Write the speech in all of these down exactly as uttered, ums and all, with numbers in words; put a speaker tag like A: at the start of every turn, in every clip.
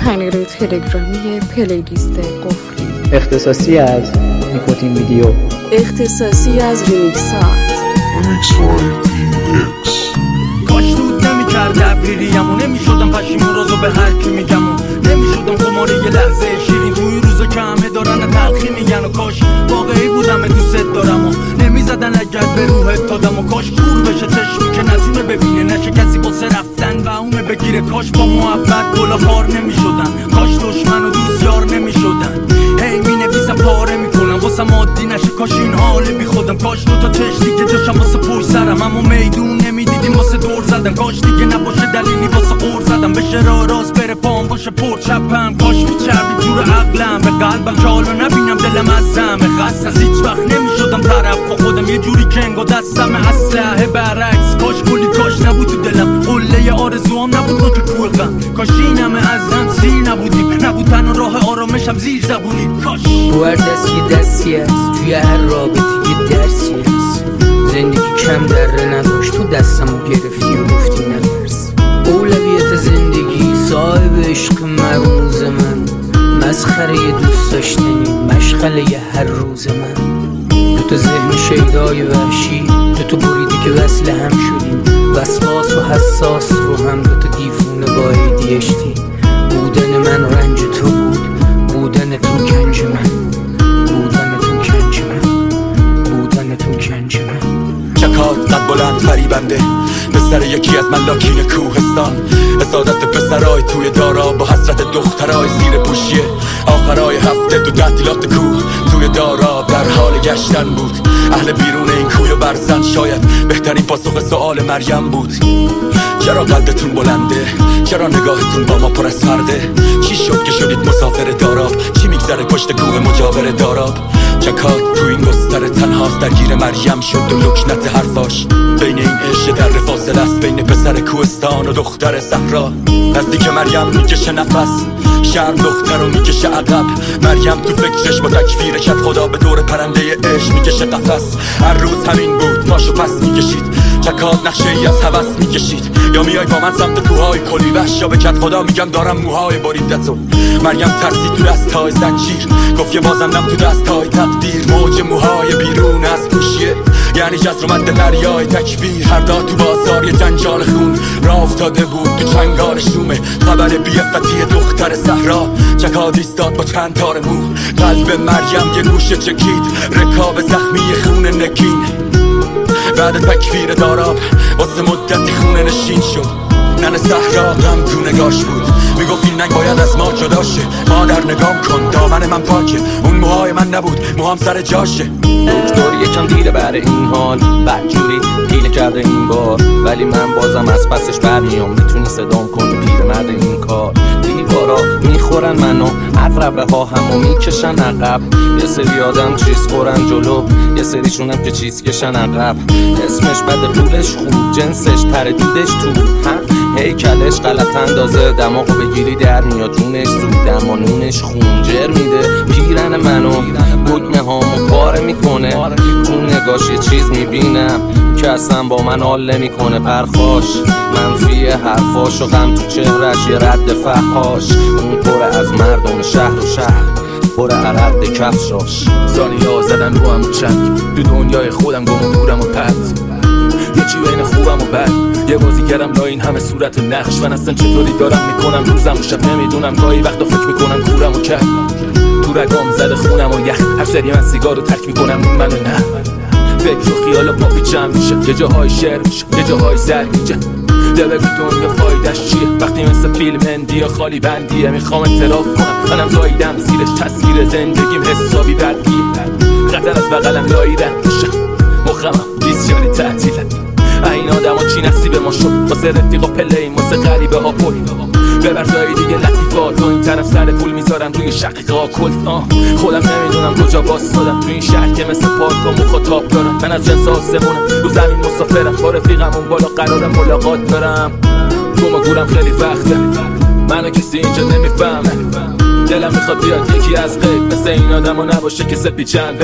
A: چنل تلگرامی پلیلیست قفلی،
B: اختصاصی از نیکوتین ویدیو،
A: اختصاصی از ریمیکسات.
C: کاش دود نمی کرده ابریریم و نمی شدم پشیمون روزو به هر کی میگم و نمی شدم خماره یه لحظه شیرین توی روزا که همه دارن تلخی میگن و کاش واقعی بودم دوست دارم و نمی زدن اگر به روحت دادم و کاش کور بشه چشمی که نتونه ببینه نشه کسی باسه رفتن و اونه بگیره. کاش با محبت گلا خار نمی شدن، کاش دشمن و دوست یار نمی شدن. هی می نویسم پاره میکنم واسم عادی نشه کاش این حال بی خودم. کاش دو تا چش دیگه داشتم واسه پشت سرم اما میدون نمیدیدیم واسه دور زدن. کاش دیگه نباشه دلیلی واسه قور زدم، بشه راه راست بره پام باشه پر چپم. کاش بود چربی جور عقلم به قلبم که حالا نبینم دلم از زمه خست از هیچ وقت نمیشدم طرف با خودم یه جوری کنگا دستم اسلحه برعکس. کاش کلی کاش نبود تو دلم قله آرزوام نبود نوک کوه غم. کاش این همه از هم سیر نبودیم نبود تنها راه آرامشم زیر زبونی. کاش
D: هر دستی دستی است توی هر رابطه یه درسی است. زندگی کم دره نداشت تو دستمو گرفتی و گفتی نترس. اولویت زندگی صاحب عشق مرموز من، مسخره ی دوست داشتنی مشغله ی هر روز من. دو تا ذهن شیدای وحشی دو تا بریدی که وصل هم شدیم، وسواس و حساس رو هم دو تا دیوونه با ایدیشتی. بودن من رنج تو بود، بودن تو گنج من، بودن تو گنج من، بودن تو گنج من.
E: چکات قد بلند فریبنده پسر یکی از ملاکین کوهستان، حسادت پسرای توی دارا با حسرت دخترای زیر پوشیه. آخرای هفته تو تعطیلات کوه توی دارا در حال گشتن بود. اهل بیرون این کوی و برزن شاید بهترین پاسخ سوال مریم بود. چرا قدتون بلنده؟ چرا نگاهتون با ما پر از فرقه؟ چی شد که شدید مسافر داراب؟ چی میگذره پشت کوه مجاور داراب؟ چکات تو این گستره تنهاست درگیر مریم شد و لکنت حرفاش. بین این عشق در فاصله است بین پسر کوهستان و دختر صحرا. نزدیک مریم میکشه نفس، شرم دختر رو میکشه عقب. مریم تو فکرش با تکفیر کت خدا به دور پرنده عشق میکشه قفس. هر روز همین بود پاشو پس میکشید، چکات نقشه ای از هوس میکشید. یا میای با من سمت کوههای کلی وحش یا به کت خدا میگم دارم موهای بریدتو. مریم ترسید تو دستای زنجیر گفت یه بازندم تو دستای تقدیر. موج موهای بیرون از پوشیه یعنی جزر اومد دریای تکبیر. هر دا تو بازار یه جنجال خون راه افتاده بود تو چنگال شومه. خبر بی‌عفتی دختر صحرا، چکات ایستاد با چند تار مو. قلب مریم یه گوشه چکید، رکاب زخمی خون نگین. بعد تکفیر داراب واسه مدتی خونه نشین شد. نن صحرا غم تو نگاش بود، میگفت این ننگ باید از ما جدا شه. مادر نگام کن دامن من پاکه، اون موهای من نبود موهام سر جاشه.
F: دکتر یکم دیره بر این حال بدجوری پیله کرده این بار، ولی من بازم از پسش برمیام. میتونی صدام کنی پیرمرد این کار. دیوارا میخورن منو، عقربه ها همو میکشن عقب. یه سری آدم چیز خورن جلو، یه سریشونم که چیز کشن عقب. اسمش بده پولش خوب، جنسش تردیدش تو هیکلش غلط اندازه. دماغو بگیری در میاد جونش زود، دمانونش خونجر میده. پیرن منو گدنه هامو پاره میکنه، تو نگاش یه چیز میبینم که اصلا با من حال نمیکنه. پرخاش منفی حرفاش و غم تو چهرش یه رد فحاش. اون پره از مردم شهر و شهر پره عرد کفشاش.
G: ثانیه زدن رو هم چند تو دنیای خودم گم و دورم و پرد. یه چی بین خوبم و بد، یه بازی کردم لا این همه صورت و نقش. من اصلا چطوری دارم میکنم روزم و شب نمیدونم. گاهی وقتا فکر میکنم کورم و کرد تو رگام زده خونم و یخ. هر سری من سیگار رو ترک میکنم اون منو نه. فکر و خیال با پیچم میشه، یه جاهای شعر میشه یه جاهای سرگیجه. ده بگو دنیا فایدش چیه وقتی مثل فیلم هندی خالی بندیه. میخوام اعتراف کنم منم زاییدم زیرش، تصویر زندگیم حسابی بدیه. خطر از بغلم لایی رد میشه، مخمم بیسیاری تعطیله. این آدم ها چی نصیب ما شد، واسه رفیقا پلیم واسه غریبه ها پل. ببر جایی دیگه لطیفات و این طرف سر پول میذارم روی شقیقه ها کلت. آه خودم نمیدونم کجا واسادم تو این شهر که مثل پارک و مخاطاب دارم. من از جنس آسمونم رو زمین مسافرم، با رفیقم اون بالا قرار ملاقات دارم. گم و گورم خیلی وقته منو کسی اینجا نمیفهمه. دلم میخواد بیاد یکی از غیب مثل این آدم ها نباشه که سپی چنده.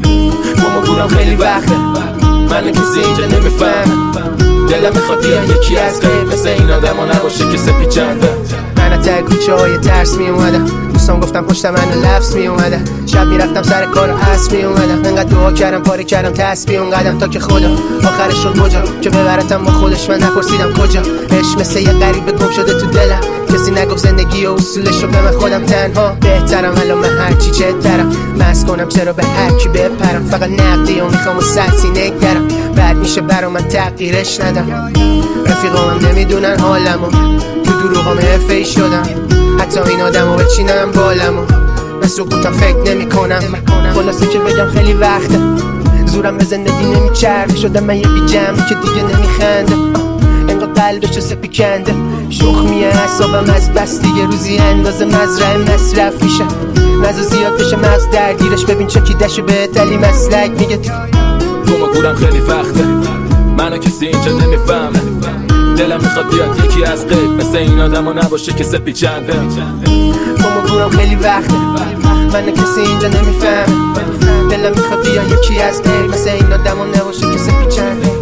G: گم و گورم خیلی وقته منو کسی اینجا نمیفهمه. دلم میخواد بیاد یکی از غیب مثل این آدم ها نباشه که سپی چنده. من
H: ته کوچه های ترس می اومدم، دوستان گفتم پشت من لفظ می اومدم، شب میرفتم سر کار و عصر می اومدم، انقدر دعا کردم پاره کردم تسبیح اون قدم تا که خدا آخرش شد کجا که ببرتم با خودش. من نپرسیدم کجا، عشق مثل یه غریبه گم شده تو دلم، کسی نگفت زندگی و اصولش رو به من خودم تنها بهترم. الان من هرچی چهترم، مست کنم چرا به هر کی بپرم، فقط نقدی و میخوام و سطحی نگرم، بعد میشه برا من تغییرش ندم. رفیقام نمیدونن حالمو، تو دروغام حرفه‌ای شدم، حتی این آدمو بچینم بالمو، به سکوتم فکر نمی کنم. خلاصه که بگم خیلی وقته زورم به زندگی نمیچرده، شدم من یه بی جمعی که دیگه نمیخنده، انقدر قلبش سپی کنده، شخمیه حسابم از بس دیگه، روزی اندازه مزرعه مصرف میشه، نزا زیاد بشه مغز درگیرش، ببین چکیدشو به تلی مسلک میگه
G: گم و گورم خیلی وقته، منو کسی اینجا نمیفهمه، دلم میخواد بیاد یکی از غیب مثل این آدمو نباشه که سپی چنده.
H: گم و گورم خیلی وقته، منو کسی اینجا نمیفهمه، دلم میخواد بیاد یکی از غیب مثل این آدمو نباشه که سپی چنده.